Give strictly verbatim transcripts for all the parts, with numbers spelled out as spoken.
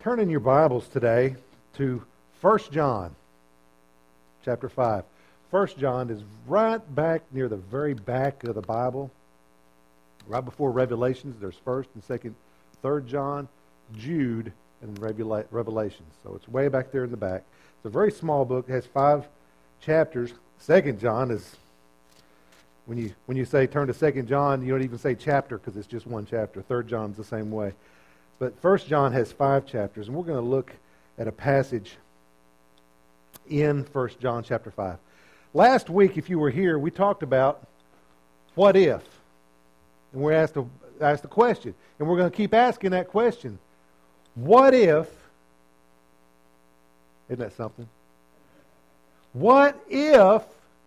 Turn in your Bibles today to First John, chapter five. First John is right back near the very back of the Bible. Right before Revelations, there's First and Second, Third John, Jude, and Revela- Revelations. So it's way back there in the back. It's a very small book. It has five chapters. Second John is, when you when you say turn to Second John, you don't even say chapter because it's just one chapter. Third John's the same way. But First John has five chapters, and we're going to look at a passage in First John chapter five. Last week, if you were here, we talked about what if, and we asked a, asked a question, and we're going to keep asking that question. What if? Isn't that something? What if?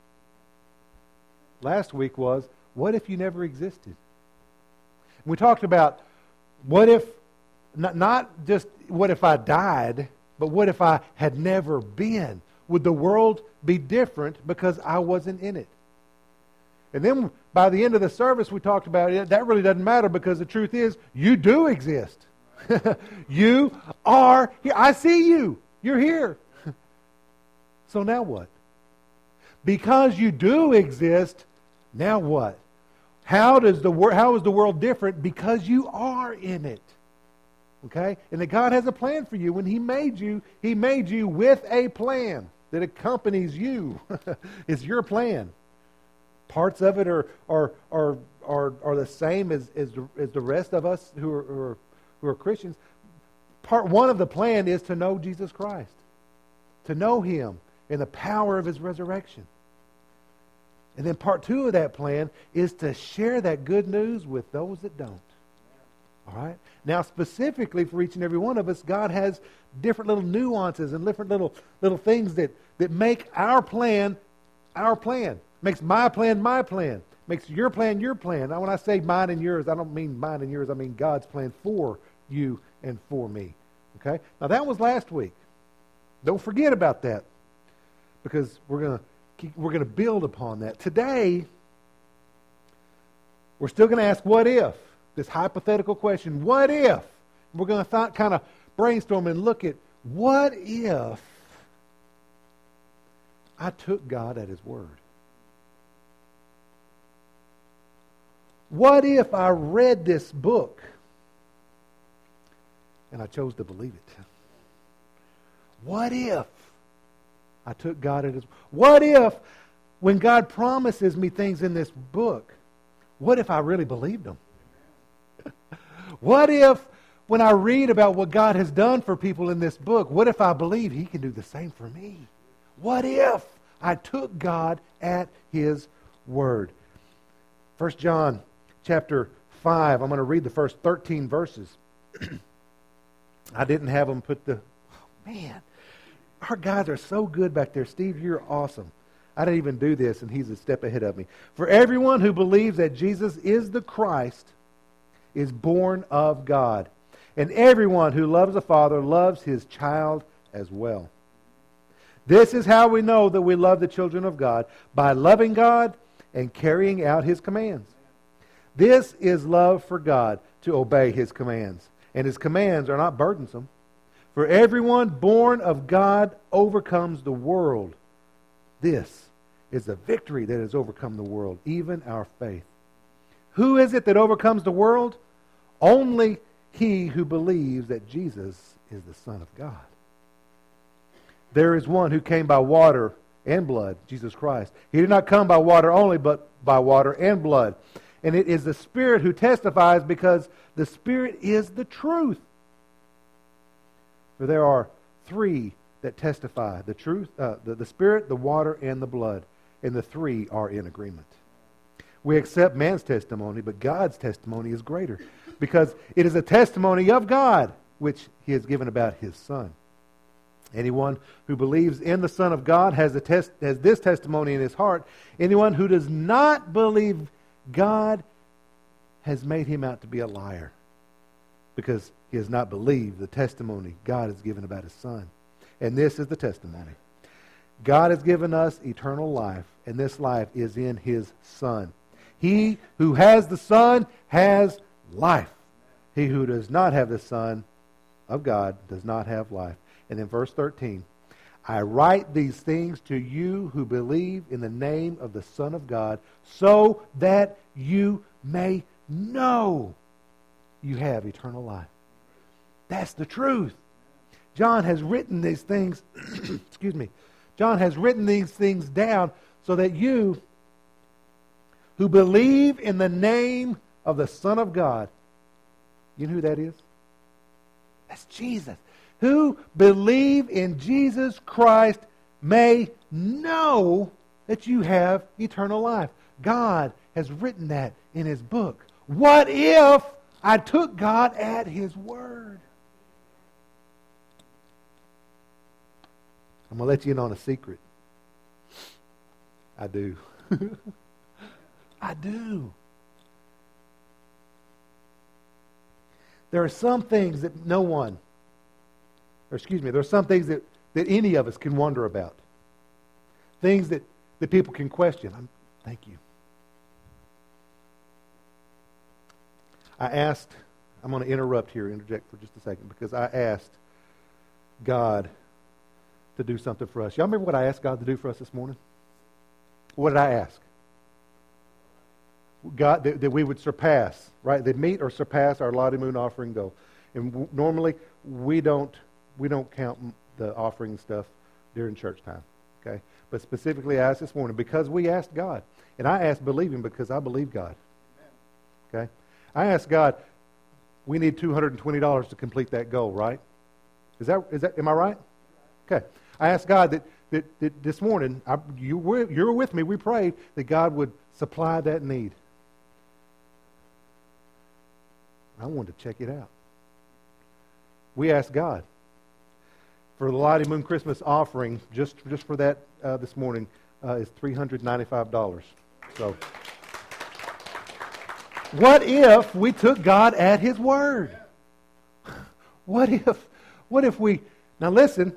Last week was, what if you never existed? We talked about what if. Not, not just what if I died, but what if I had never been? Would the world be different because I wasn't in it? And then by the end of the service, we talked about it. That really doesn't matter because the truth is, you do exist. You are here. I see you. You're here. So now what? Because you do exist, now what? How does the wor- how is the world different? Because you are in it. Okay? And that God has a plan for you. When He made you, He made you with a plan that accompanies you. It's your plan. Parts of it are are are are, are the same as, as as the rest of us who are, who are who are Christians. Part one of the plan is to know Jesus Christ. To know Him and the power of His resurrection. And then part two of that plan is to share that good news with those that don't. All right? Now, specifically for each and every one of us, God has different little nuances and different little little things that, that make our plan our plan. Makes my plan my plan. Makes your plan your plan. Now, when I say mine and yours, I don't mean mine and yours. I mean God's plan for you and for me. Okay? Now, that was last week. Don't forget about that because we're going to keep, we're going to build upon that. Today, we're still going to ask what if. This hypothetical question, what if? We're going to th- kind of brainstorm and look at what if I took God at His word? What if I read this book and I chose to believe it? What if I took God at His word? What if when God promises me things in this book, what if I really believed them? What if, when I read about what God has done for people in this book, what if I believe He can do the same for me? What if I took God at His word? First John chapter five, I'm going to read the first thirteen verses. I didn't have them put the... Oh, man, our guys are so good back there. Steve, you're awesome. I didn't even do this, and he's a step ahead of me. For everyone who believes that Jesus is the Christ is born of God. And everyone who loves the Father loves his child as well. This is how we know that we love the children of God, by loving God and carrying out His commands. This is love for God, to obey His commands. And His commands are not burdensome. For everyone born of God overcomes the world. This is the victory that has overcome the world, even our faith. Who is it that overcomes the world? Only he who believes that Jesus is the Son of God. There is one who came by water and blood, Jesus Christ. He did not come by water only, but by water and blood. And it is the Spirit who testifies, because the Spirit is the truth. For there are three that testify, the truth, uh, the, the Spirit, the water, and the blood. And the three are in agreement. We accept man's testimony, but God's testimony is greater, because it is a testimony of God, which He has given about His Son. Anyone who believes in the Son of God has, a test, has this testimony in his heart. Anyone who does not believe God has made him out to be a liar, because he has not believed the testimony God has given about His Son. And this is the testimony. God has given us eternal life, and this life is in His Son. He who has the Son has life. He who does not have the Son of God does not have life. And then verse thirteen, I write these things to you who believe in the name of the Son of God, so that you may know you have eternal life. That's the truth. John has written these things, excuse me, John has written these things down so that you who believe in the name of the Son of God, you know who that is? That's Jesus. Who believe in Jesus Christ may know that you have eternal life. God has written that in His book. What if I took God at His word? I'm going to let you in on a secret. I do. I do. There are some things that no one, or excuse me, there are some things that, that any of us can wonder about. Things that, that people can question. I'm, thank you. I asked, I'm going to interrupt here, interject for just a second, because I asked God to do something for us. Y'all remember what I asked God to do for us this morning? What did I ask? God, that, that we would surpass, right? That meet or surpass our Lottie Moon offering goal. And w- normally we don't we don't count the offering stuff during church time, okay? But specifically I asked this morning because we asked God. And I asked believing because I believe God. Okay? I asked God, we need two hundred twenty dollars to complete that goal, right? Is that is that am I right? Okay. I asked God that, that, that this morning, I, you were you were with me, we prayed that God would supply that need. I wanted to check it out. We asked God for the Lottie Moon Christmas offering, just, just for that uh, this morning, uh, is three hundred ninety-five dollars. So, what if we took God at His word? What if, what if we, now listen,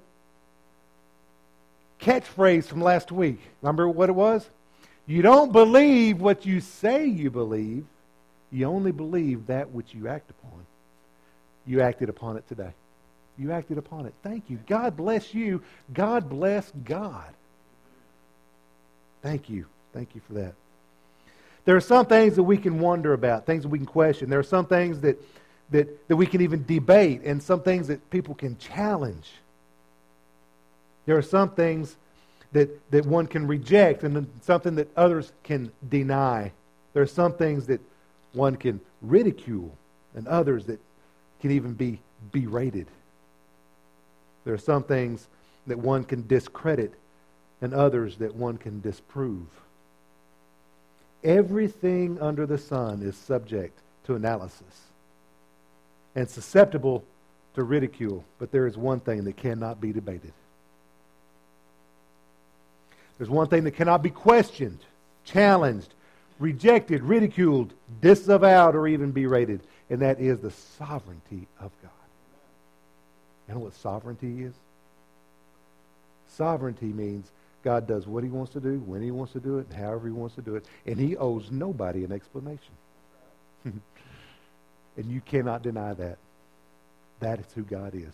catchphrase from last week. Remember what it was? You don't believe what you say you believe. You only believe that which you act upon. You acted upon it today. You acted upon it. Thank you. God bless you. God bless God. Thank you. Thank you for that. There are some things that we can wonder about, things that we can question. There are some things that, that, that we can even debate, and some things that people can challenge. There are some things that, that one can reject, and something that others can deny. There are some things that one can ridicule, and others that can even be berated. There are some things that one can discredit, and others that one can disprove. Everything under the sun is subject to analysis and susceptible to ridicule, but there is one thing that cannot be debated. There's one thing that cannot be questioned, challenged, rejected, ridiculed, disavowed, or even berated, and that is the sovereignty of God. You know what sovereignty is? Sovereignty means God does what He wants to do, when He wants to do it, and however He wants to do it, and He owes nobody an explanation. And you cannot deny that. That is who God is.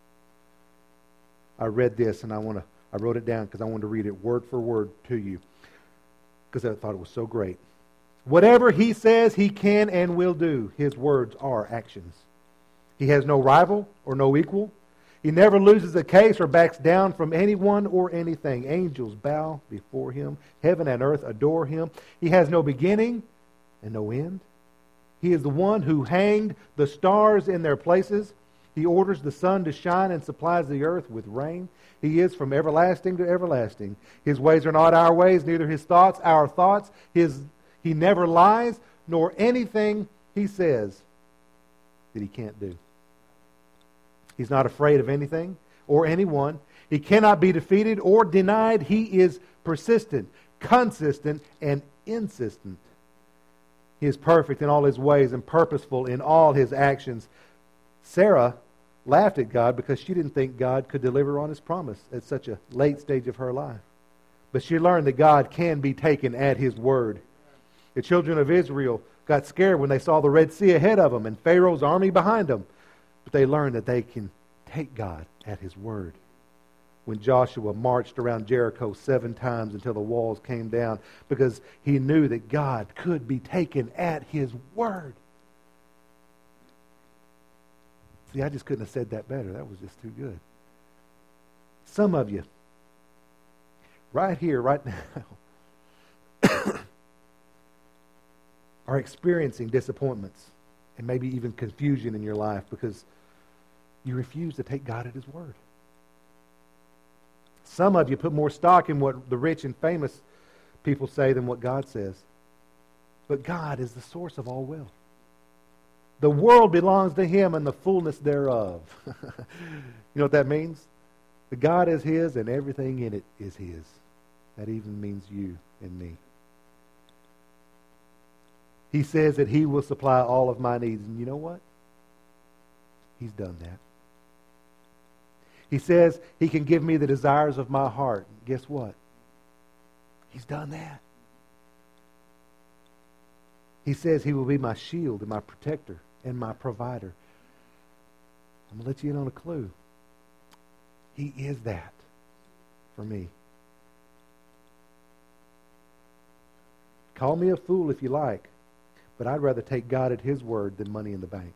I read this, and I want to. I wrote it down because I wanted to read it word for word to you because I thought it was so great. Whatever He says He can and will do, His words are actions. He has no rival or no equal. He never loses a case or backs down from anyone or anything. Angels bow before Him. Heaven and earth adore Him. He has no beginning and no end. He is the one who hanged the stars in their places. He orders the sun to shine and supplies the earth with rain. He is from everlasting to everlasting. His ways are not our ways, neither His thoughts our thoughts. His, he never lies, nor anything He says that He can't do. He's not afraid of anything or anyone. He cannot be defeated or denied. He is persistent, consistent, and insistent. He is perfect in all His ways and purposeful in all His actions. Sarah laughed at God because she didn't think God could deliver on His promise at such a late stage of her life. But she learned that God can be taken at His word. The children of Israel got scared when they saw the Red Sea ahead of them and Pharaoh's army behind them. But they learned that they can take God at His word. When Joshua marched around Jericho seven times until the walls came down, because he knew that God could be taken at His word. See, I just couldn't have said that better. That was just too good. Some of you, right here, right now, are experiencing disappointments and maybe even confusion in your life because you refuse to take God at His word. Some of you put more stock in what the rich and famous people say than what God says. But God is the source of all wealth. The world belongs to Him and the fullness thereof. You know what that means? The God is His and everything in it is His. That even means you and me. He says that He will supply all of my needs. And you know what? He's done that. He says He can give me the desires of my heart. Guess what? He's done that. He says He will be my shield and my protector and my provider. I'm going to let you in on a clue. He is that for me. Call me a fool if you like, but I'd rather take God at His word than money in the bank.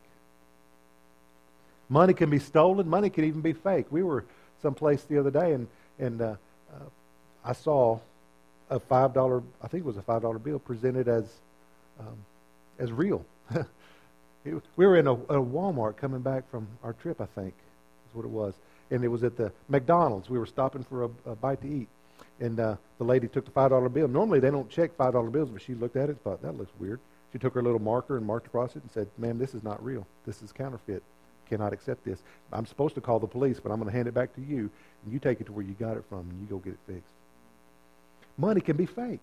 Money can be stolen. Money can even be fake. We were someplace the other day, and and uh, uh, I saw a five dollar. I think it was a five dollar bill presented as um, as real. it, we were in a, a Walmart coming back from our trip. I think is what it was, and it was at the McDonald's. We were stopping for a, a bite to eat, and uh, the lady took the five dollar bill. Normally they don't check five dollar bills, but she looked at it and thought that looks weird. She took her little marker and marked across it and said, "Ma'am, this is not real. This is counterfeit. Cannot accept this. I'm supposed to call the police, but I'm going to hand it back to you, and you take it to where you got it from, and you go get it fixed." Money can be fake.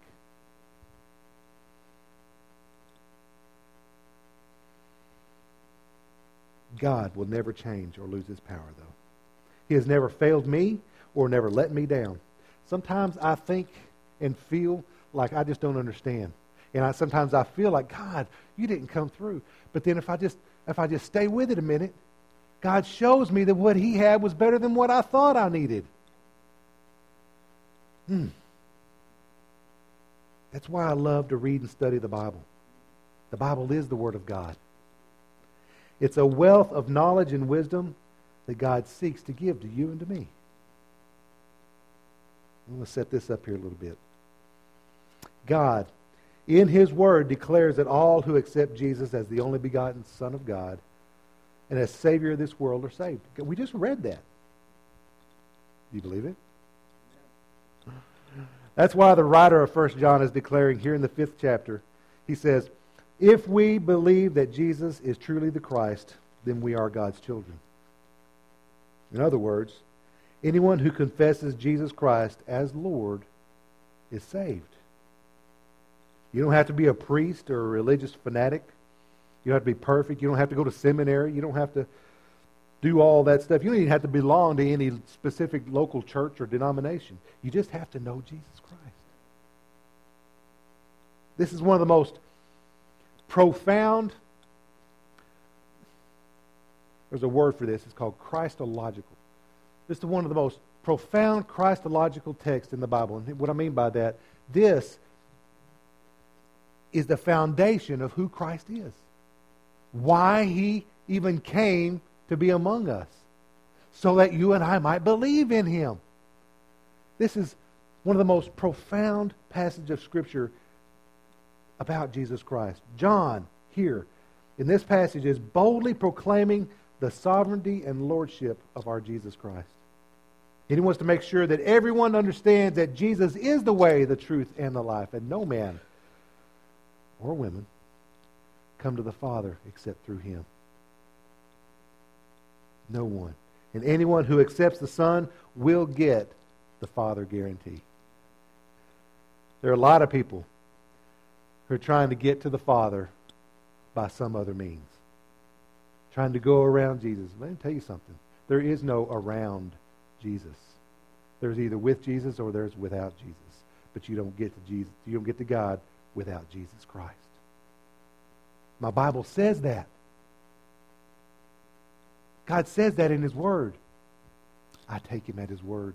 God will never change or lose His power, though. He has never failed me or never let me down. Sometimes I think and feel like I just don't understand. And I, sometimes I feel like, God, you didn't come through. But then if I just if I just stay with it a minute, God shows me that what He had was better than what I thought I needed. Hmm. That's why I love to read and study the Bible. The Bible is the Word of God. It's a wealth of knowledge and wisdom that God seeks to give to you and to me. I'm going to set this up here a little bit. God, in His Word, declares that all who accept Jesus as the only begotten Son of God and as Savior of this world are saved. We just read that. Do you believe it? That's why the writer of First John is declaring here in the fifth chapter, he says, if we believe that Jesus is truly the Christ, then we are God's children. In other words, anyone who confesses Jesus Christ as Lord is saved. You don't have to be a priest or a religious fanatic. You don't have to be perfect. You don't have to go to seminary. You don't have to do all that stuff. You don't even have to belong to any specific local church or denomination. You just have to know Jesus Christ. This is one of the most profound, there's a word for this, it's called Christological. This is one of the most profound Christological texts in the Bible. And what I mean by that, this is the foundation of who Christ is. Why He even came to be among us. So that you and I might believe in Him. This is one of the most profound passages of Scripture about Jesus Christ. John, here, in this passage, is boldly proclaiming the sovereignty and lordship of our Jesus Christ. And he wants to make sure that everyone understands that Jesus is the way, the truth, and the life, and no man or women come to the Father except through Him. No one. And anyone who accepts the Son will get the Father guarantee. There are a lot of people who are trying to get to the Father by some other means. Trying to go around Jesus. Let me tell you something. There is no around Jesus. There's either with Jesus or there's without Jesus. But you don't get to Jesus. You don't get to God without Jesus Christ. My Bible says that. God says that in His Word. I take Him at His word.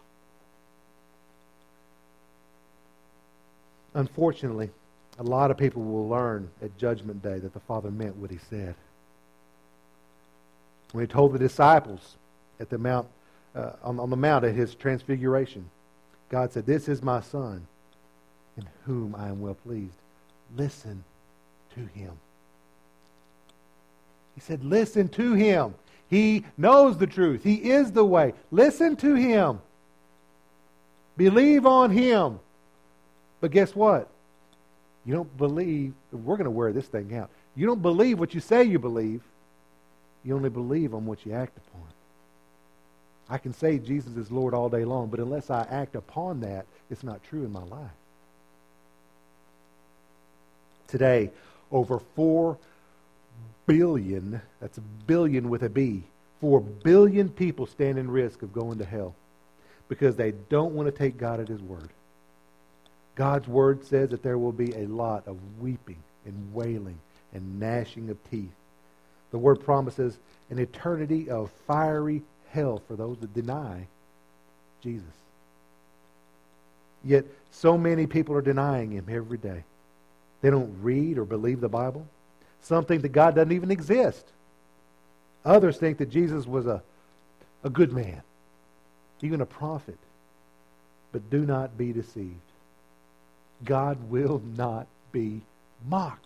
Unfortunately, a lot of people will learn at Judgment Day that the Father meant what He said. When He told the disciples at the mount, uh, on, on the mount at His transfiguration, God said, "This is my Son, in whom I am well pleased. Listen to Him." He said, listen to Him. He knows the truth. He is the way. Listen to Him. Believe on Him. But guess what? You don't believe. We're going to wear this thing out. You don't believe what you say you believe. You only believe on what you act upon. I can say Jesus is Lord all day long, but unless I act upon that, it's not true in my life. Today, over four billion, that's a billion with a B, four billion people stand in risk of going to hell because they don't want to take God at His word. God's word says that there will be a lot of weeping and wailing and gnashing of teeth. The word promises an eternity of fiery hell for those that deny Jesus. Yet so many people are denying Him every day. They don't read or believe the Bible. Some think that God doesn't even exist. Others think that Jesus was a, a good man, even a prophet. But do not be deceived. God will not be mocked.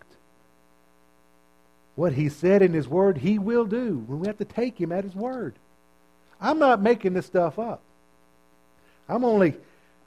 What He said in His Word, He will do. We have to take Him at His word. I'm not making this stuff up. I'm only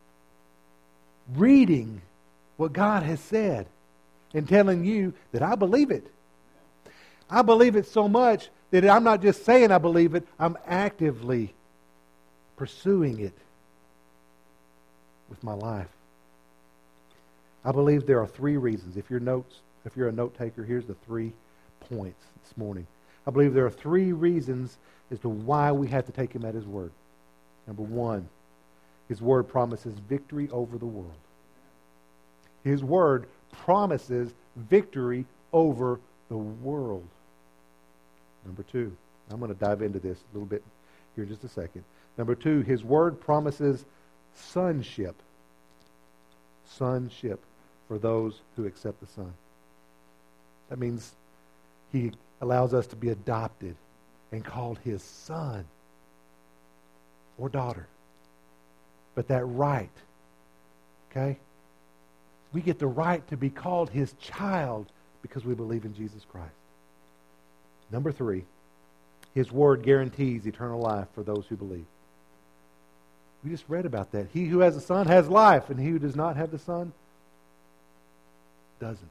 reading what God has said and telling you that I believe it. I believe it so much that I'm not just saying I believe it, I'm actively pursuing it with my life. I believe there are three reasons. If you're notes, if you're a note taker, here's the three points this morning. I believe there are three reasons as to why we have to take Him at His word. Number one, His word promises victory over the world. His word promises victory over the world. Number two, I'm going to dive into this a little bit here in just a second. Number two, His word promises sonship. Sonship for those who accept the Son. That means He allows us to be adopted and called His son or daughter. But that right, okay? We get the right to be called His child because we believe in Jesus Christ. Number three, His word guarantees eternal life for those who believe. We just read about that. He who has the Son has life, and he who does not have the Son doesn't.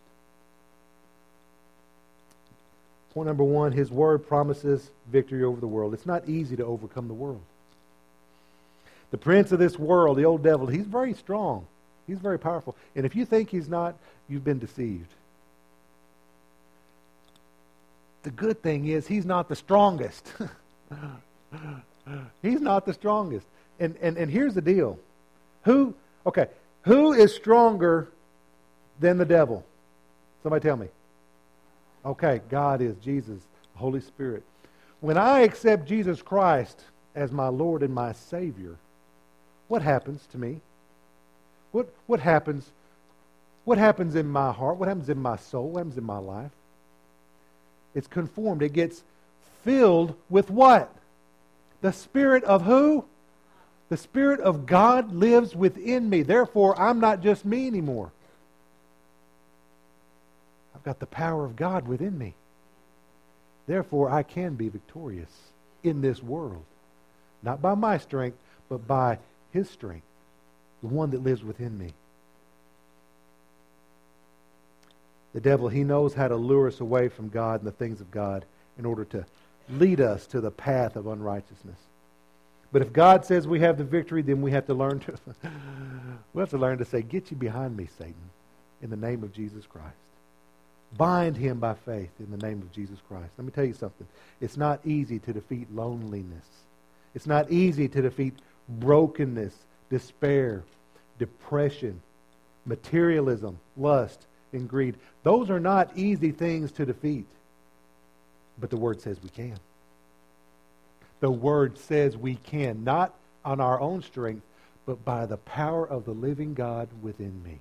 Point number one, His word promises victory over the world. It's not easy to overcome the world. The prince of this world, the old devil, he's very strong. He's very powerful. And if you think he's not, you've been deceived. The good thing is he's not the strongest. He's not the strongest. And, and and here's the deal. Who, okay, who is stronger than the devil? Somebody tell me. Okay, God is, Jesus, the Holy Spirit. When I accept Jesus Christ as my Lord and my Savior, what happens to me? What what happens? What happens in my heart? What happens in my soul? What happens in my life? It's conformed. It gets filled with what? The Spirit of who? The Spirit of God lives within me. Therefore, I'm not just me anymore. I've got the power of God within me. Therefore, I can be victorious in this world. Not by my strength, but by His strength. The one that lives within me. The devil, he knows how to lure us away from God and the things of God in order to lead us to the path of unrighteousness. But if God says we have the victory, then we have to learn to we have to learn to say, "Get you behind me, Satan," in the name of Jesus Christ. Bind him by faith in the name of Jesus Christ. Let me tell you something. It's not easy to defeat loneliness. It's not easy to defeat brokenness, despair, depression, materialism, lust, and greed. Those are not easy things to defeat. But the Word says we can. The Word says we can, not on our own strength, but by the power of the living God within me.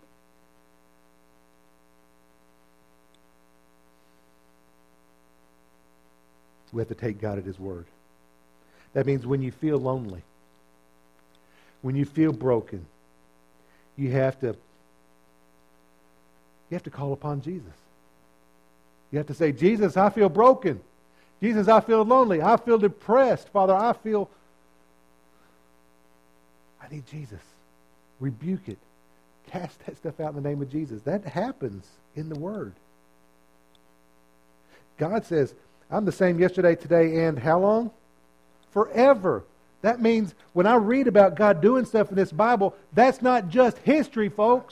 We have to take God at His Word. That means when you feel lonely, when you feel broken, you have to you have to call upon Jesus. You have to say, Jesus, I feel broken. Jesus, I feel lonely. I feel depressed. Father, I feel I need Jesus. Rebuke it. Cast that stuff out in the name of Jesus. That happens in the Word. God says, I'm the same yesterday, today, and how long? Forever. That means when I read about God doing stuff in this Bible, that's not just history, folks.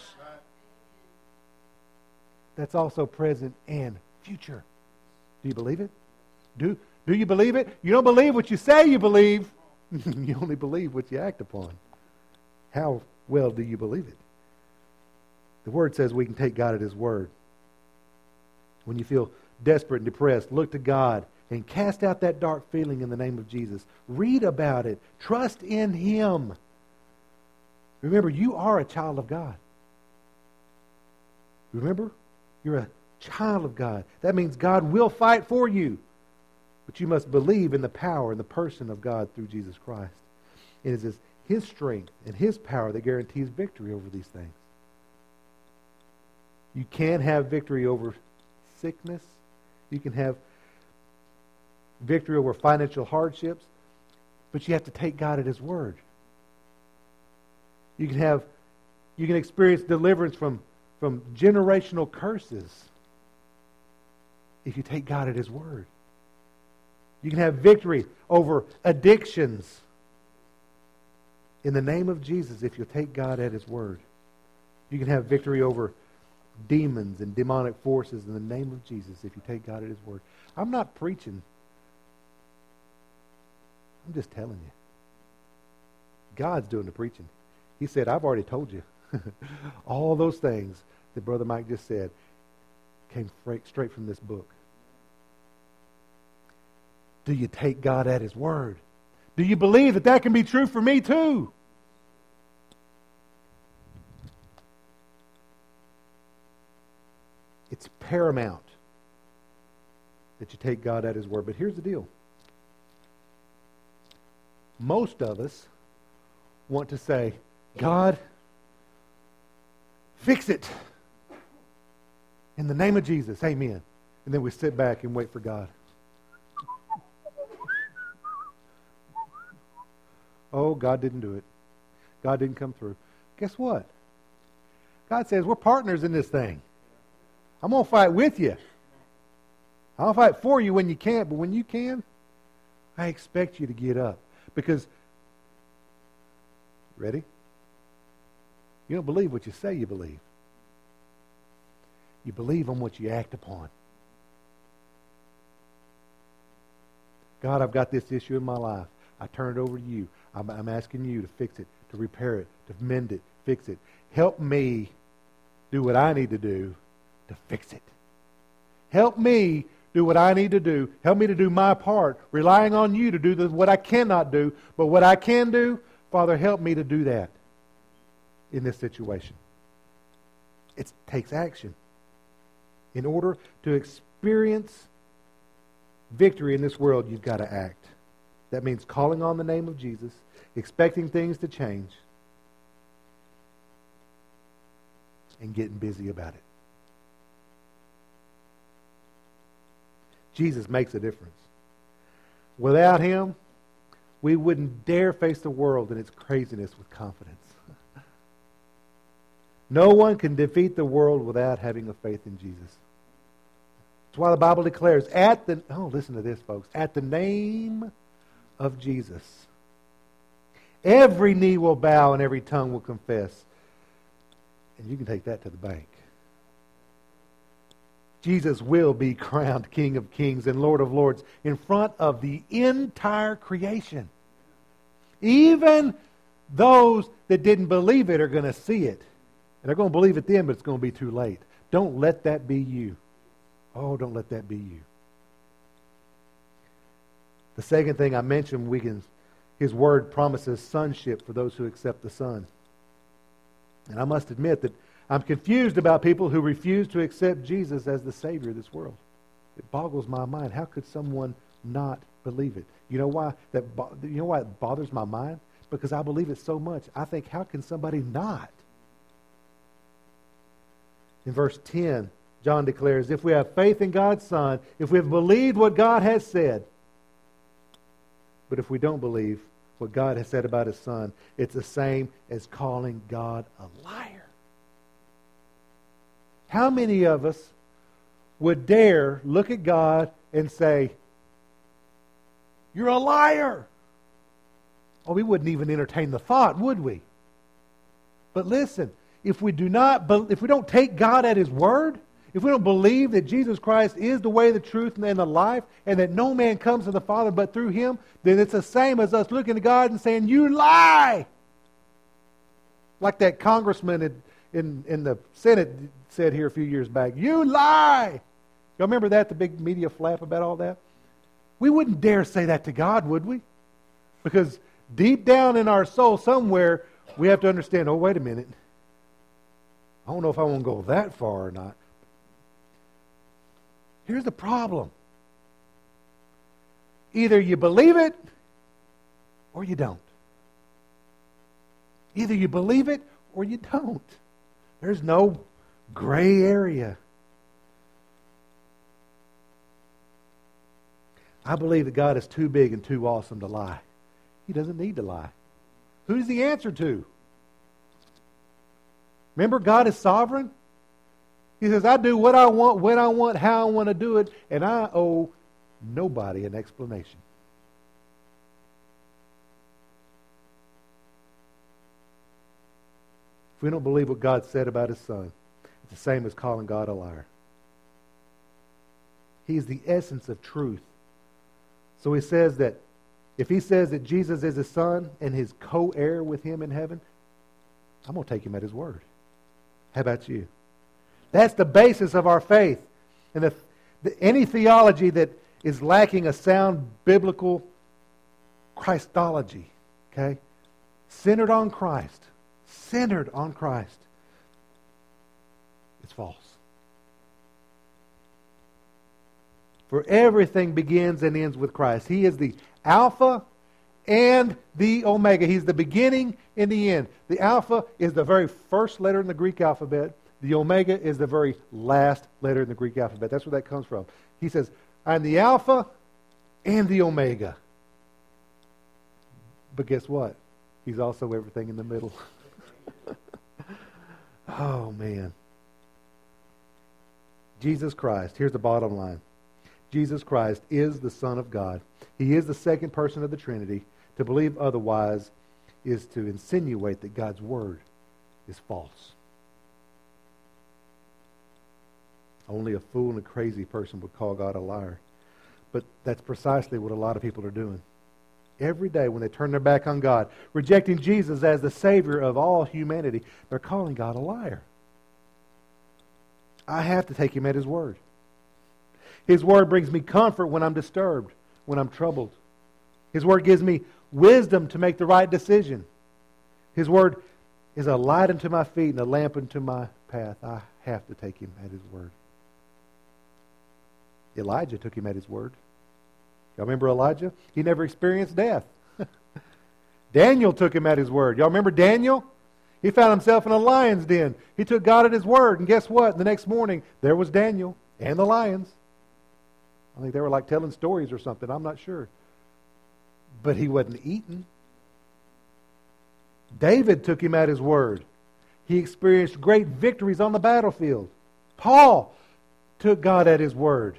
That's also present and future. Do you believe it? Do, do you believe it? You don't believe what you say you believe. You only believe what you act upon. How well do you believe it? The Word says we can take God at His Word. When you feel desperate and depressed, look to God and cast out that dark feeling in the name of Jesus. Read about it. Trust in Him. Remember, you are a child of God. Remember? You're a child of God. That means God will fight for you. But you must believe in the power and the person of God through Jesus Christ. It is His strength and His power that guarantees victory over these things. You can have victory over sickness. You can have victory over financial hardships. But you have to take God at His Word. You can have, you can experience deliverance from from generational curses if you take God at His Word. You can have victory over addictions in the name of Jesus if you take God at His Word. You can have victory over demons and demonic forces in the name of Jesus if you take God at His Word. I'm not preaching. I'm just telling you. God's doing the preaching. He said, I've already told you. All those things that Brother Mike just said came straight from this book. Do you take God at His Word? Do you believe that that can be true for me too? It's paramount that you take God at His Word. But here's the deal. Most of us want to say, God, fix it. In the name of Jesus, amen. And then we sit back and wait for God. Oh, God didn't do it. God didn't come through. Guess what? God says, we're partners in this thing. I'm going to fight with you. I'll fight for you when you can't, but when you can, I expect you to get up. Because, ready? You don't believe what you say you believe. You believe on what you act upon. God, I've got this issue in my life. I turn it over to you. I'm, I'm asking you to fix it, to repair it, to mend it, fix it. Help me do what I need to do to fix it. Help me do what I need to do. Help me to do my part, relying on you to do the, what I cannot do. But what I can do, Father, help me to do that in this situation. It takes action. In order to experience victory in this world, you've got to act. That means calling on the name of Jesus, expecting things to change, and getting busy about it. Jesus makes a difference. Without Him, we wouldn't dare face the world and its craziness with confidence. No one can defeat the world without having a faith in Jesus. That's why the Bible declares, at the, oh, listen to this, folks, at the name of Jesus, every knee will bow and every tongue will confess. And you can take that to the bank. Jesus will be crowned King of Kings and Lord of Lords in front of the entire creation. Even those that didn't believe it are going to see it. And they're going to believe it then, but it's going to be too late. Don't let that be you. Oh, don't let that be you. The second thing I mentioned, we can, His Word promises sonship for those who accept the Son. And I must admit that I'm confused about people who refuse to accept Jesus as the Savior of this world. It boggles my mind. How could someone not believe it? You know why that? Bo- you know why it bothers my mind? Because I believe it so much. I think, how can somebody not? In verse ten, John declares, if we have faith in God's Son, if we have believed what God has said, but if we don't believe what God has said about His Son, it's the same as calling God a liar. How many of us would dare look at God and say, you're a liar? Oh, we wouldn't even entertain the thought, would we? But listen, if we do not, if we don't take God at His word, if we don't believe that Jesus Christ is the way, the truth, and the life, and that no man comes to the Father but through Him, then it's the same as us looking at God and saying, you lie! Like that congressman in, in, in the Senate said here a few years back, you lie! Y'all remember that, the big media flap about all that? We wouldn't dare say that to God, would we? Because deep down in our soul somewhere, we have to understand, oh, wait a minute. I don't know if I want to go that far or not. Here's the problem. Either you believe it or you don't. Either you believe it or you don't. There's no gray area. I believe that God is too big and too awesome to lie. He doesn't need to lie. Who does He answer to? Remember, God is sovereign. He says, I do what I want, when I want, how I want to do it, and I owe nobody an explanation. If we don't believe what God said about His Son, it's the same as calling God a liar. He is the essence of truth. So He says that if He says that Jesus is His Son and His co-heir with Him in heaven, I'm going to take Him at His word. How about you? That's the basis of our faith. And the, the, any theology that is lacking a sound biblical Christology, okay, centered on Christ, centered on Christ, it's false. For everything begins and ends with Christ. He is the Alpha and the Omega. He's the beginning and the end. The Alpha is the very first letter in the Greek alphabet. The Omega is the very last letter in the Greek alphabet. That's where that comes from. He says, I'm the Alpha and the Omega. But guess what? He's also everything in the middle. Oh, man. Jesus Christ, here's the bottom line. Jesus Christ is the Son of God. He is the second person of the Trinity. To believe otherwise is to insinuate that God's Word is false. Only a fool and a crazy person would call God a liar. But that's precisely what a lot of people are doing. Every day when they turn their back on God, rejecting Jesus as the Savior of all humanity, they're calling God a liar. I have to take Him at His word. His word brings me comfort when I'm disturbed, when I'm troubled. His word gives me wisdom to make the right decision. His word is a light unto my feet and a lamp unto my path. I have to take Him at His word. Elijah took Him at His word. Y'all remember Elijah? He never experienced death. Daniel took Him at His word. Y'all remember Daniel? He found himself in a lion's den. He took God at His word. And guess what? The next morning, there was Daniel and the lions. I think they were like telling stories or something. I'm not sure. But he wasn't eaten. David took Him at His word. He experienced great victories on the battlefield. Paul took God at His word.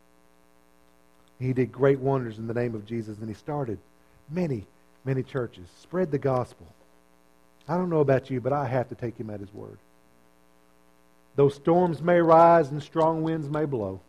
He did great wonders in the name of Jesus, and he started many, many churches. Spread the gospel. I don't know about you, but I have to take Him at His word. Though storms may rise and strong winds may blow,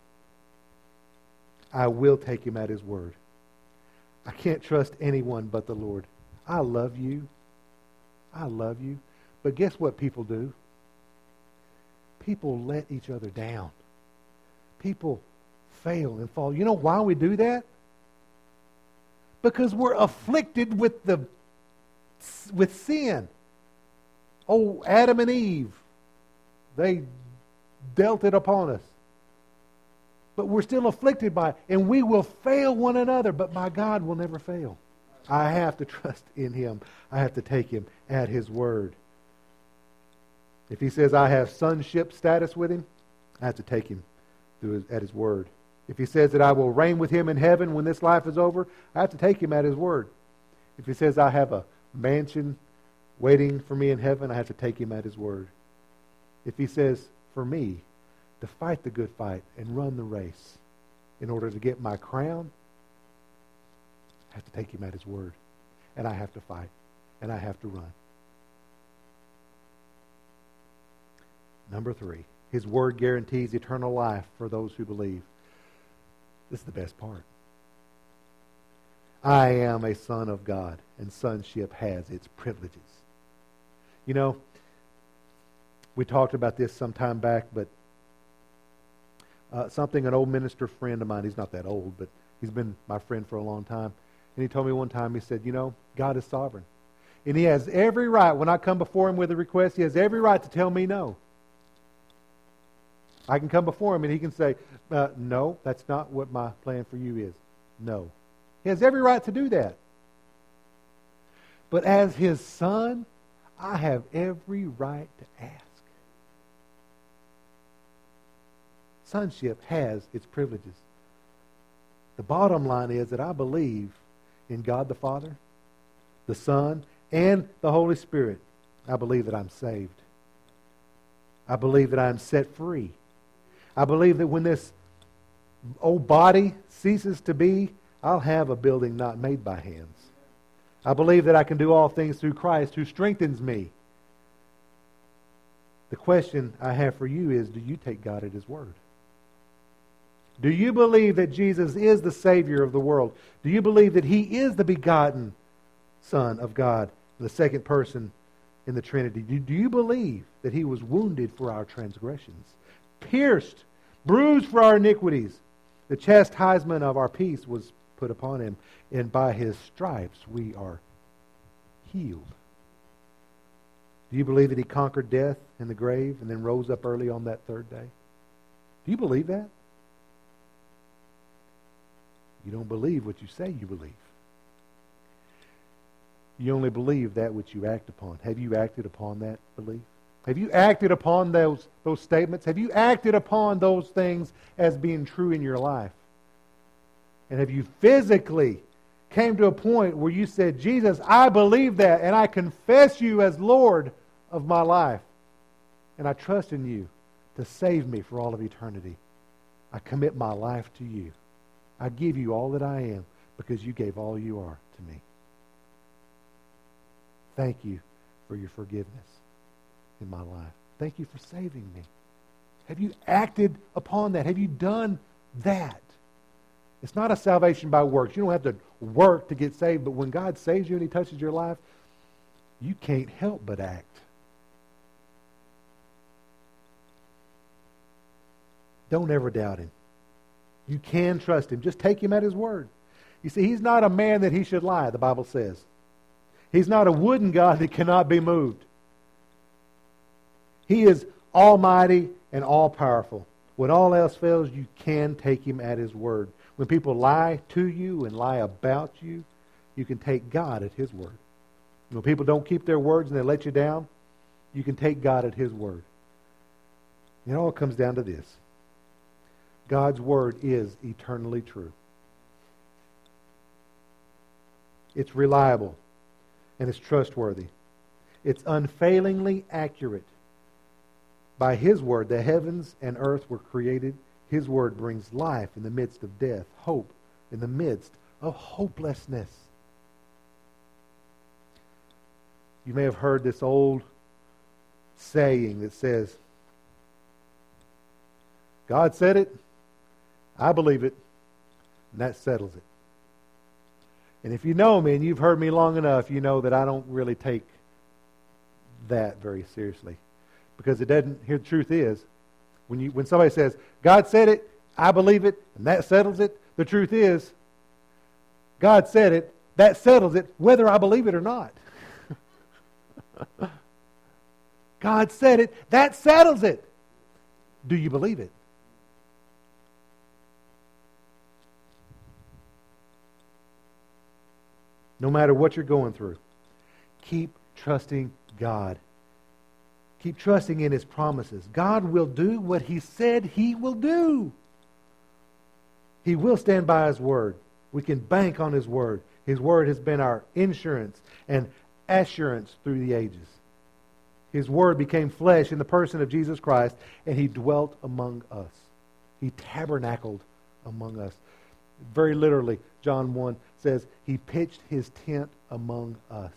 I will take Him at His word. I can't trust anyone but the Lord. I love you. I love you. But guess what people do? People let each other down. People fail and fall. You know why we do that? Because we're afflicted with the with sin. Oh, Adam and Eve, they dealt it upon us. But we're still afflicted by it, and we will fail one another, but my God will never fail. I have to trust in Him. I have to take Him at His word. If He says I have sonship status with Him, I have to take Him through his, at His word. If He says that I will reign with Him in heaven when this life is over, I have to take Him at His word. If He says I have a mansion waiting for me in heaven, I have to take Him at His word. If He says for me to fight the good fight and run the race in order to get my crown, I have to take Him at His word. And I have to fight. And I have to run. Number three, His word guarantees eternal life for those who believe. This is the best part. I am a son of God, and sonship has its privileges. You know, we talked about this some time back, but uh, something an old minister friend of mine, he's not that old, but he's been my friend for a long time, and he told me one time, he said, you know, God is sovereign. And He has every right, when I come before Him with a request, He has every right to tell me no. I can come before Him and He can say, uh, no, that's not what my plan for you is. No. He has every right to do that. But as His son, I have every right to ask. Sonship has its privileges. The bottom line is that I believe in God the Father, the Son, and the Holy Spirit. I believe that I'm saved. I believe that I'm set free. I believe that when this old body ceases to be, I'll have a building not made by hands. I believe that I can do all things through Christ who strengthens me. The question I have for you is, do you take God at His word? Do you believe that Jesus is the Savior of the world? Do you believe that He is the begotten Son of God, the second person in the Trinity? Do, do you believe that He was wounded for our transgressions, pierced, bruised for our iniquities? The chastisement of our peace was put upon Him, and by His stripes we are healed. Do you believe that He conquered death and the grave and then rose up early on that third day? Do you believe that? You don't believe what you say you believe. You only believe that which you act upon. Have you acted upon that belief? Have you acted upon those, those statements? Have you acted upon those things as being true in your life? And have you physically came to a point where you said, Jesus, I believe that, and I confess you as Lord of my life, and I trust in you to save me for all of eternity. I commit my life to you. I give you all that I am because you gave all you are to me. Thank you for your forgiveness in my life. Thank you for saving me. Have you acted upon that? Have you done that? It's not a salvation by works. You don't have to work to get saved, but when God saves you and He touches your life, you can't help but act. Don't ever doubt Him. You can trust Him. Just take Him at His word. You see, He's not a man that He should lie, the Bible says. He's not a wooden God that cannot be moved. He is almighty and all-powerful. When all else fails, you can take Him at His word. When people lie to you and lie about you, you can take God at His word. When people don't keep their words and they let you down, you can take God at His word. It all comes down to this. God's word is eternally true. It's reliable and it's trustworthy. It's unfailingly accurate. By His word, the heavens and earth were created. His word brings life in the midst of death, hope in the midst of hopelessness. You may have heard this old saying that says, God said it, I believe it, and that settles it. And if you know me and you've heard me long enough, you know that I don't really take that very seriously. Because it doesn't, here the truth is, when you when somebody says, God said it, I believe it, and that settles it, the truth is, God said it, That settles it, whether I believe it or not. God said it. That settles it. Do you believe it? No matter what you're going through, keep trusting God. Keep trusting in His promises. God will do what He said He will do. He will stand by His word. We can bank on His word. His word has been our insurance and assurance through the ages. His word became flesh in the person of Jesus Christ, and He dwelt among us. He tabernacled among us. Very literally, John one says, He pitched His tent among us.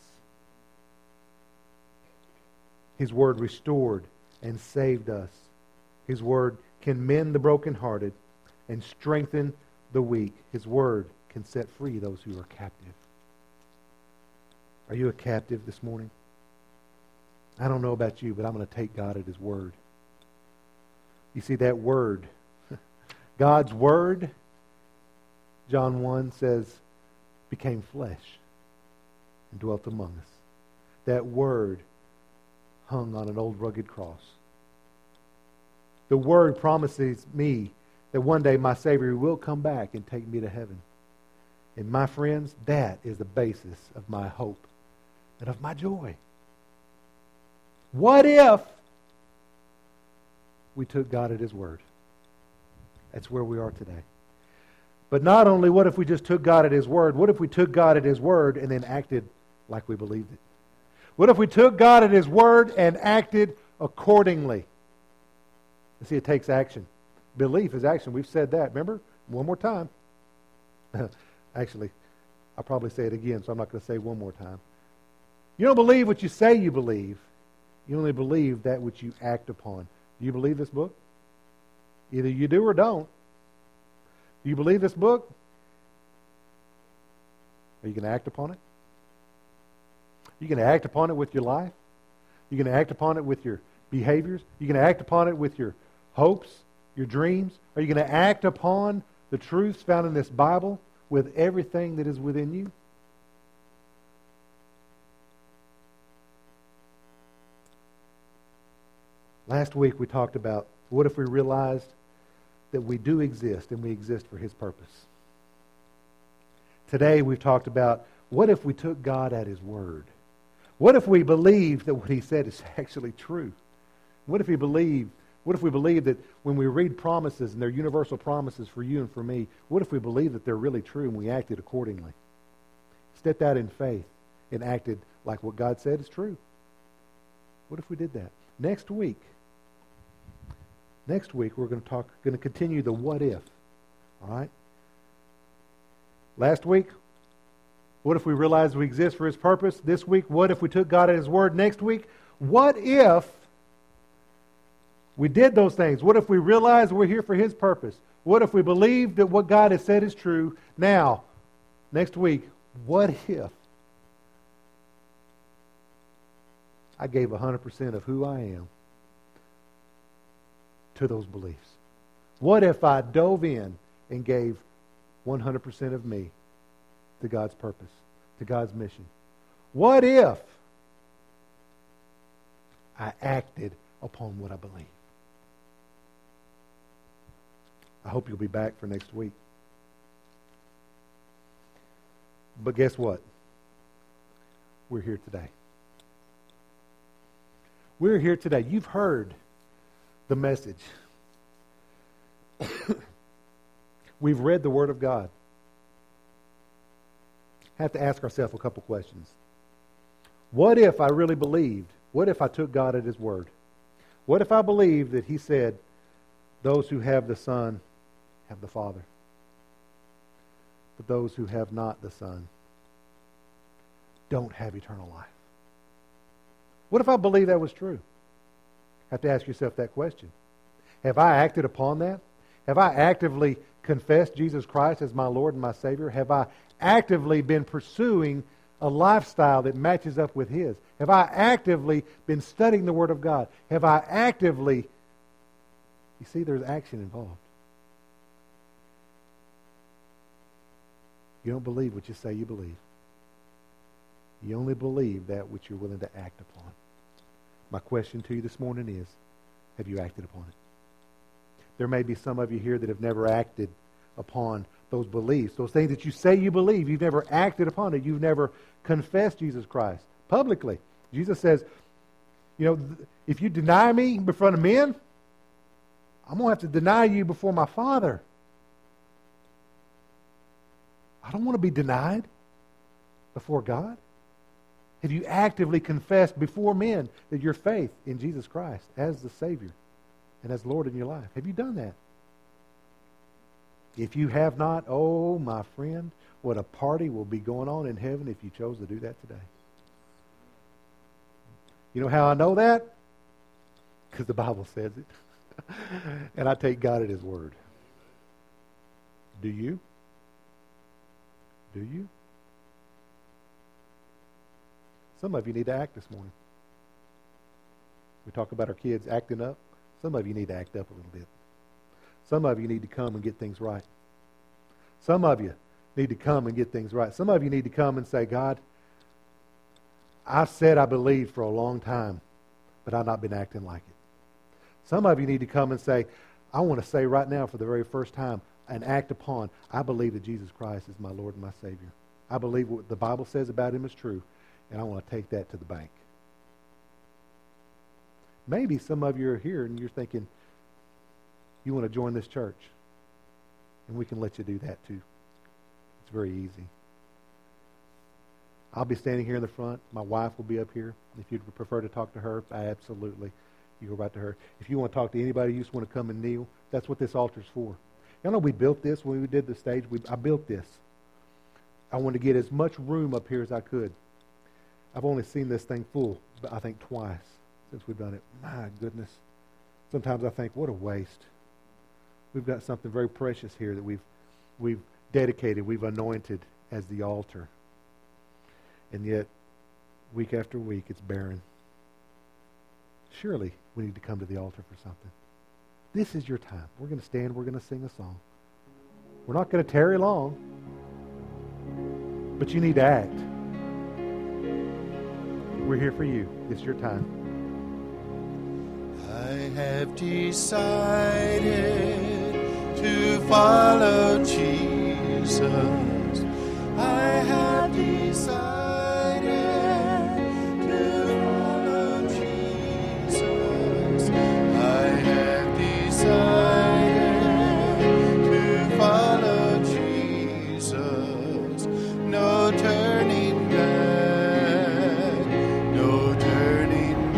His word restored and saved us. His word can mend the brokenhearted and strengthen the weak. His word can set free those who are captive. Are you a captive this morning? I don't know about you, but I'm going to take God at His word. You see, that word, God's word, John one says, became flesh and dwelt among us. That word hung on an old rugged cross. The word promises me that one day my Savior will come back and take me to heaven. And my friends, that is the basis of my hope and of my joy. What if we took God at His word? That's where we are today. But not only what if we just took God at His word, what if we took God at His word and then acted like we believed it? What if we took God at His word and acted accordingly? You see, it takes action. Belief is action. We've said that. Remember? One more time. Actually, I'll probably say it again, so I'm not going to say one more time. You don't believe what you say you believe. You only believe that which you act upon. Do you believe this book? Either you do or don't. Do you believe this book? Are you going to act upon it? Are you going to act upon it with your life? Are you going to act upon it with your behaviors? Are you going to act upon it with your hopes, your dreams? Are you going to act upon the truths found in this Bible with everything that is within you? Last week we talked about what if we realized that we do exist and we exist for His purpose. Today we've talked about what if we took God at His word? What if we believed that what He said is actually true? What if we believe, what if we believe that when we read promises and they're universal promises for you and for me, what if we believe that they're really true and we acted accordingly? Stepped out in faith and acted like what God said is true. What if we did that? Next week, next week we're going to talk, going to continue the what if. All right? Last week, what if we realized we exist for His purpose? This week, what if we took God at His word? Next week, what if we did those things? What if we realized we're here for His purpose? What if we believe that what God has said is true? Now, next week, what if I gave one hundred percent of who I am to those beliefs? What if I dove in and gave one hundred percent of me to God's purpose, to God's mission? What if I acted upon what I believe? I hope you'll be back for next week. But guess what? We're here today. We're here today. You've heard the message. We've read the Word of God. Have to ask ourselves a couple questions. What if I really believed? What if I took God at His word? What if I believed that He said, those who have the Son have the Father, but those who have not the Son don't have eternal life? What if I believed that was true? Have to ask yourself that question. Have I acted upon that? Have I actively confessed Jesus Christ as my Lord and my Savior? Have I actively been pursuing a lifestyle that matches up with His? Have I actively been studying the Word of God? Have I actively... You see, there's action involved. You don't believe what you say you believe. You only believe that which you're willing to act upon. My question to you this morning is, have you acted upon it? There may be some of you here that have never acted upon those beliefs, those things that you say you believe. You've never acted upon it. You've never confessed Jesus Christ publicly. Jesus says, you know, if you deny me in front of men, I'm going to have to deny you before my Father. I don't want to be denied before God. Have you actively confessed before men that your faith in Jesus Christ as the Savior and as Lord in your life? Have you done that? If you have not, oh, my friend, what a party will be going on in heaven if you chose to do that today. You know how I know that? Because the Bible says it. And I take God at His word. Do you? Do you? Some of you need to act this morning. We talk about our kids acting up. Some of you need to act up a little bit. Some of you need to come and get things right. Some of you need to come and get things right. Some of you need to come and say, God, I've said I believe for a long time, but I've not been acting like it. Some of you need to come and say, I want to say right now for the very first time and act upon, I believe that Jesus Christ is my Lord and my Savior. I believe what the Bible says about Him is true, and I want to take that to the bank. Maybe some of you are here and you're thinking, you want to join this church, and we can let you do that too. It's very easy. I'll be standing here in the front. My wife will be up here. If you'd prefer to talk to her, absolutely. You go right to her. If you want to talk to anybody, you just want to come and kneel. That's what this altar's for. You know, we built this when we did the stage. We, I built this. I wanted to get as much room up here as I could. I've only seen this thing full, I think, twice since we've done it. My goodness. Sometimes I think, what a waste. We've got something very precious here that we've we've dedicated, we've anointed as the altar. And yet, week after week, it's barren. Surely, we need to come to the altar for something. This is your time. We're going to stand, we're going to sing a song. We're not going to tarry long, but you need to act. We're here for you. It's your time. I have decided to follow Jesus. I have decided to follow Jesus. I have decided to follow Jesus. No turning back, no turning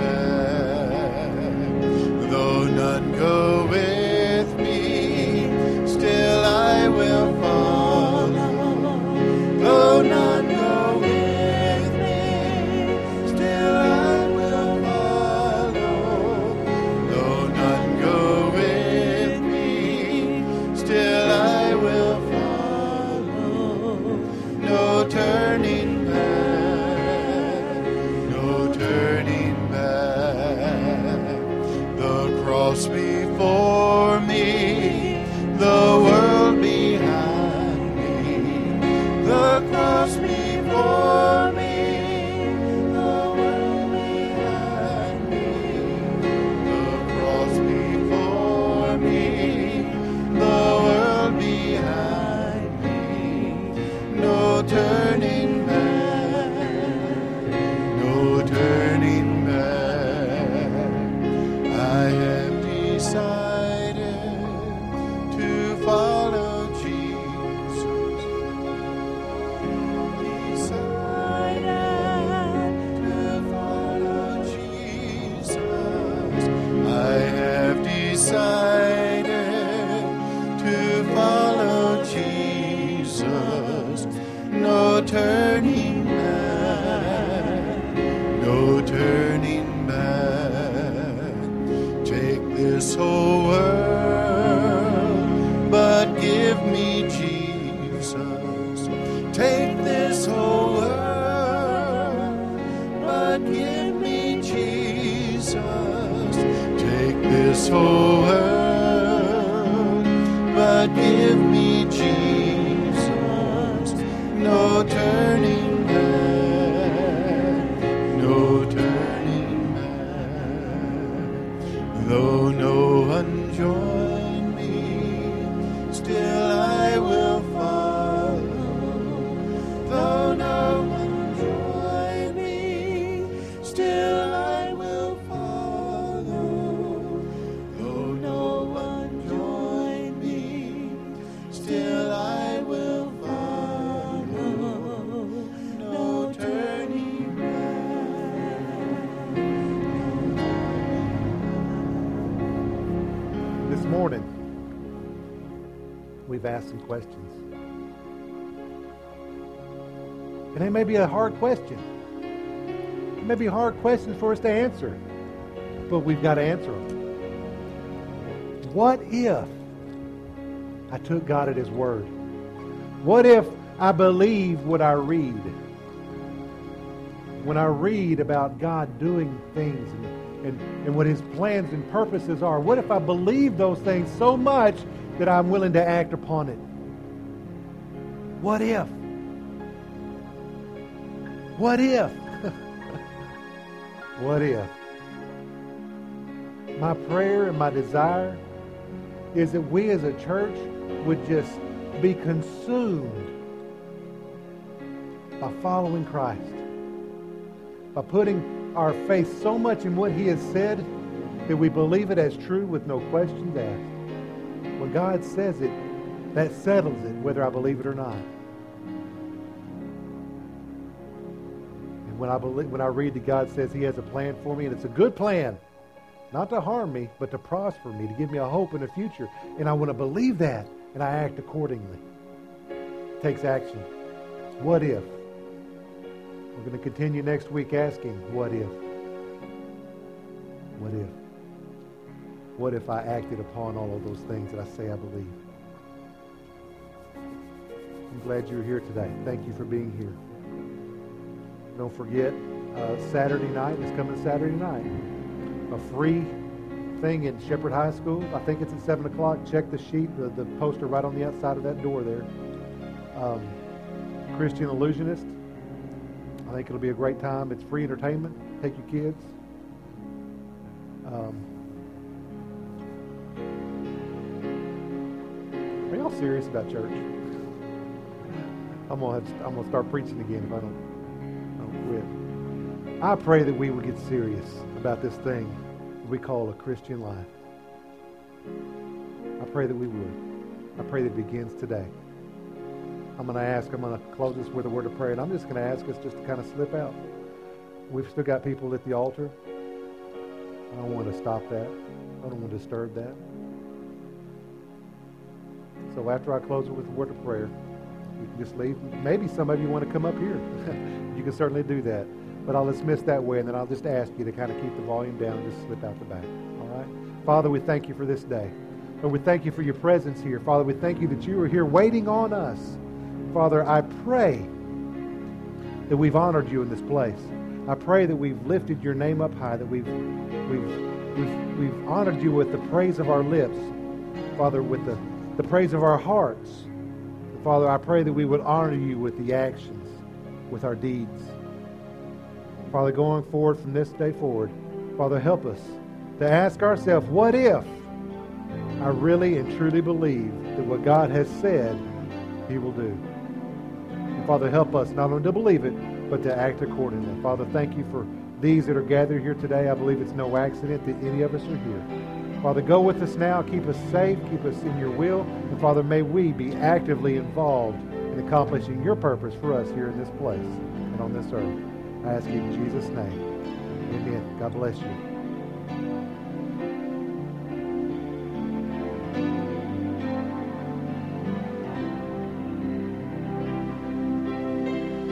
back. Though none go with me, still I will follow. Though none go with me, still I will follow. Though none go with me, still I will follow. No turning back, no turning back. The cross before me, the world behind me. The cross before me, the world behind me. The cross before me, the world behind me. No turning back, no turning back. I have decided to follow Jesus. Decided to follow Jesus. I have decided to follow Jesus. No turning back, no turning back. Take this whole world, but give me Jesus. Take this whole world, but give me Jesus. Take this whole world, but give me Jesus. No turning back. morning, we've asked some questions. And it may be a hard question. It may be hard questions for us to answer, but we've got to answer them. What if I took God at His word? What if I believe what I read? When I read about God doing things and, and, and what His plans and purposes are, what if I believe those things so much that I'm willing to act upon it? What if? What if? What if? My prayer and my desire is that we as a church would just be consumed by following Christ, by putting our faith so much in what He has said that we believe it as true with no questions asked. When God says it, that settles it, whether I believe it or not. And when I believe, when I read that God says He has a plan for me, and it's a good plan, not to harm me, but to prosper me, to give me a hope in the future, and I want to believe that, and I act accordingly. It takes action. What if? We're going to continue next week asking, what if? What if? What if I acted upon all of those things that I say I believe? I'm glad you're here today. Thank you for being here. Don't forget, uh, Saturday night is coming Saturday night. A free thing in Shepherd High School. I think it's at seven o'clock. Check the sheet, the, the poster right on the outside of that door there. Um, Christian Illusionist. I think it'll be a great time. It's free entertainment. Take your kids. Um, are y'all serious about church? I'm gonna have to, I'm gonna start preaching again if I don't, I don't quit. I pray that we would get serious about this thing we call a Christian life. I pray that we would. I pray that it begins today. I'm going to ask, I'm going to close this with a word of prayer, and I'm just going to ask us just to kind of slip out. We've still got people at the altar. I don't want to stop that. I don't want to disturb that. So after I close it with a word of prayer, you can just leave. Maybe some of you want to come up here. You can certainly do that. But I'll dismiss that way, and then I'll just ask you to kind of keep the volume down and just slip out the back. All right? Father, we thank you for this day. Lord, we thank you for your presence here. Father, we thank you that you are here waiting on us. Father, I pray that we've honored you in this place. I pray that we've lifted your name up high, that we've we've we've, we've honored you with the praise of our lips, Father, with the, the praise of our hearts. Father, I pray that we would honor you with the actions, with our deeds. Father, going forward from this day forward, Father, help us to ask ourselves, what if I really and truly believe that what God has said He will do? And Father, help us not only to believe it, but to act accordingly. Father, thank you for these that are gathered here today. I believe it's no accident that any of us are here. Father, go with us now. Keep us safe. Keep us in your will. And Father, may we be actively involved in accomplishing your purpose for us here in this place and on this earth. I ask you in Jesus' name. Amen. God bless you.